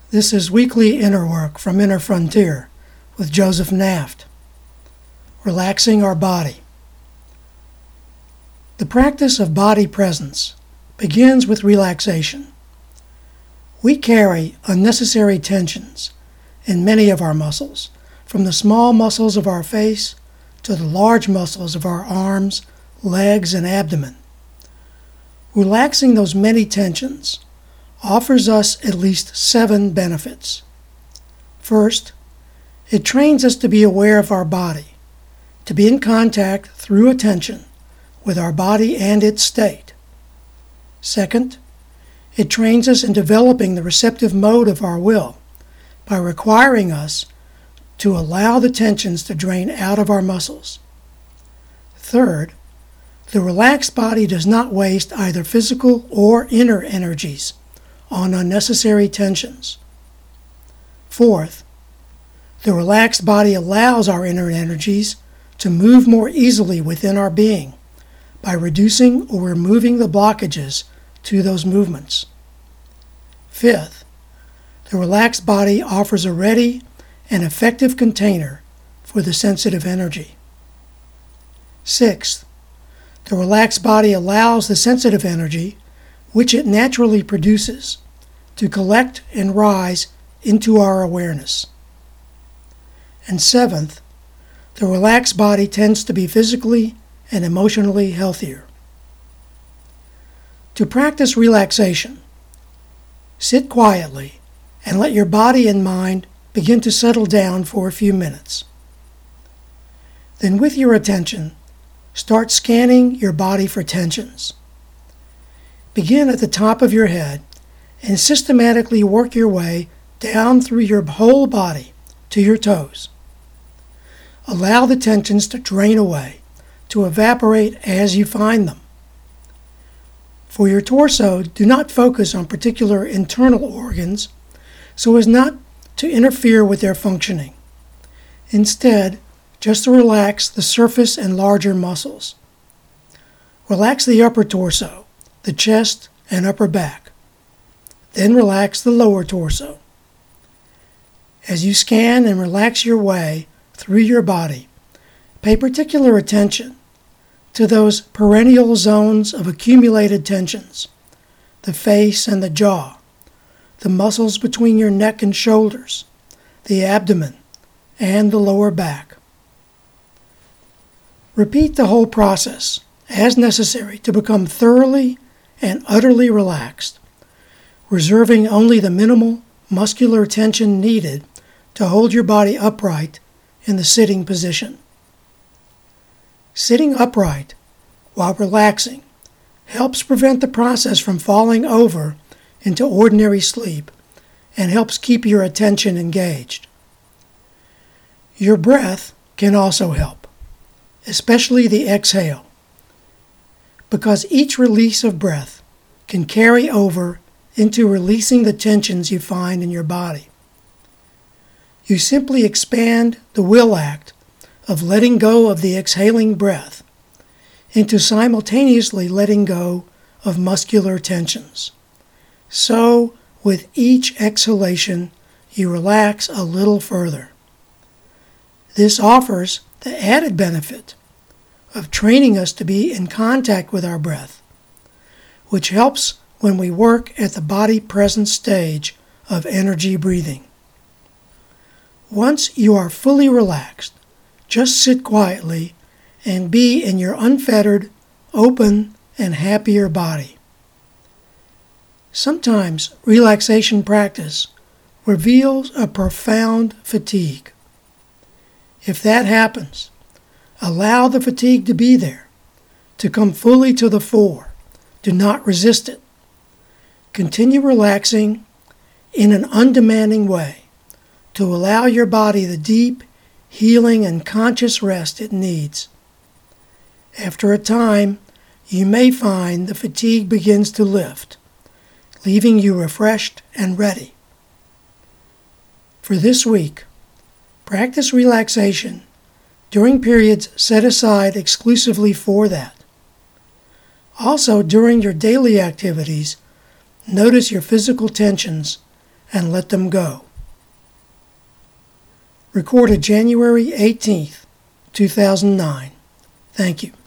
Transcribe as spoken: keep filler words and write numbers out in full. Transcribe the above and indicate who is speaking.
Speaker 1: This is Weekly Inner Work from Inner Frontier with Joseph Naft. Relaxing our body. The practice of body presence begins with relaxation. We carry unnecessary tensions in many of our muscles, from the small muscles of our face to the large muscles of our arms, legs, and abdomen. Relaxing those many tensions offers us at least seven benefits. First, it trains us to be aware of our body, to be in contact through attention with our body and its state. Second, it trains us in developing the receptive mode of our will by requiring us to allow the tensions to drain out of our muscles. Third, the relaxed body does not waste either physical or inner energies on unnecessary tensions. Fourth, the relaxed body allows our inner energies to move more easily within our being by reducing or removing the blockages to those movements. Fifth, the relaxed body offers a ready and effective container for the sensitive energy. Sixth, the relaxed body allows the sensitive energy, which it naturally produces, to collect and rise into our awareness. And seventh, the relaxed body tends to be physically and emotionally healthier. To practice relaxation, sit quietly and let your body and mind begin to settle down for a few minutes. Then with your attention, start scanning your body for tensions. Begin at the top of your head and systematically work your way down through your whole body to your toes. Allow the tensions to drain away, to evaporate as you find them. For your torso, do not focus on particular internal organs so as not to interfere with their functioning. Instead, just relax the surface and larger muscles. Relax the upper torso, the chest, and upper back. Then relax the lower torso. As you scan and relax your way through your body, pay particular attention to those perennial zones of accumulated tensions, the face and the jaw, the muscles between your neck and shoulders, the abdomen, and the lower back. Repeat the whole process as necessary to become thoroughly and utterly relaxed, reserving only the minimal muscular tension needed to hold your body upright in the sitting position. Sitting upright while relaxing helps prevent the process from falling over into ordinary sleep and helps keep your attention engaged. Your breath can also help, especially the exhale, because each release of breath can carry over into releasing the tensions you find in your body. You simply expand the will act of letting go of the exhaling breath into simultaneously letting go of muscular tensions. So, with each exhalation, you relax a little further. This offers the added benefit of training us to be in contact with our breath, which helps when we work at the body presence stage of energy breathing. Once you are fully relaxed, just sit quietly and be in your unfettered, open, and happier body. Sometimes relaxation practice reveals a profound fatigue. If that happens, allow the fatigue to be there, to come fully to the fore. Do not resist it. Continue relaxing in an undemanding way to allow your body the deep, healing, and conscious rest it needs. After a time, you may find the fatigue begins to lift, leaving you refreshed and ready. For this week, practice relaxation during periods set aside exclusively for that. Also, during your daily activities, notice your physical tensions and let them go. Recorded January eighteenth, two thousand nine. Thank you.